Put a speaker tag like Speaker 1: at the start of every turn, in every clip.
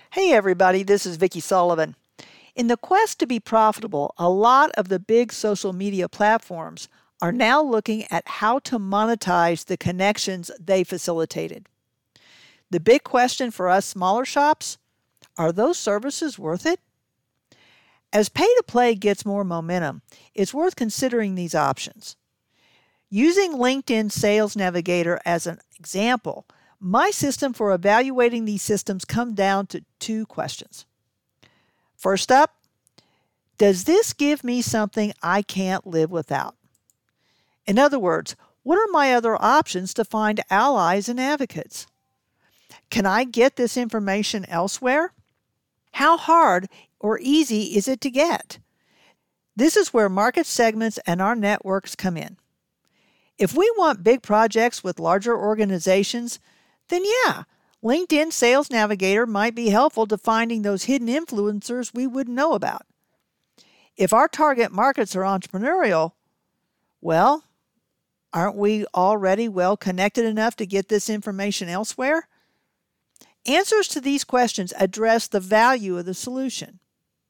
Speaker 1: Hey everybody, this is Vicki Sullivan. In the quest to be profitable, a lot of the big social media platforms are now looking at how to monetize the connections they facilitated. The big question for us smaller shops, are those services worth it? As pay-to-play gets more momentum, it's worth considering these options. Using LinkedIn Sales Navigator as an example, my system for evaluating these systems comes down to two questions. First up, does this give me something I can't live without? In other words, what are my other options to find allies and advocates? Can I get this information elsewhere? How hard or easy is it to get? This is where market segments and our networks come in. If we want big projects with larger organizations, then yeah, LinkedIn Sales Navigator might be helpful to finding those hidden influencers we wouldn't know about. If our target markets are entrepreneurial, well, aren't we already well connected enough to get this information elsewhere? Answers to these questions address the value of the solution.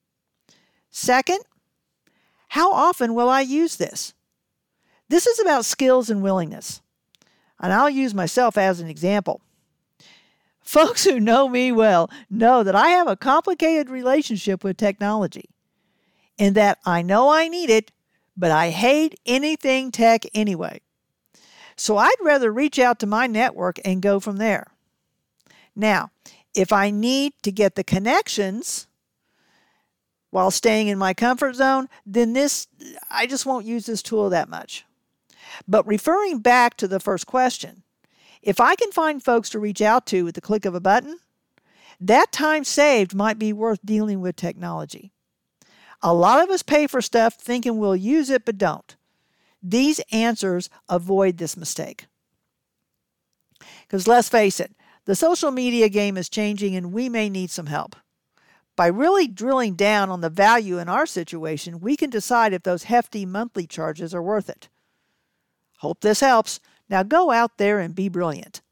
Speaker 1: Second, how often will I use this? This is about skills and willingness. And I'll use myself as an example. Folks who know me well know that I have a complicated relationship with technology, in that I know I need it, but I hate anything tech anyway. So I'd rather reach out to my network and go from there. Now, if I need to get the connections while staying in my comfort zone, then I just won't use this tool that much. But referring back to the first question, if I can find folks to reach out to with the click of a button, that time saved might be worth dealing with technology. A lot of us pay for stuff thinking we'll use it but don't. These answers avoid this mistake. Because let's face it, the social media game is changing and we may need some help. By really drilling down on the value in our situation, we can decide if those hefty monthly charges are worth it. Hope this helps. Now go out there and be brilliant.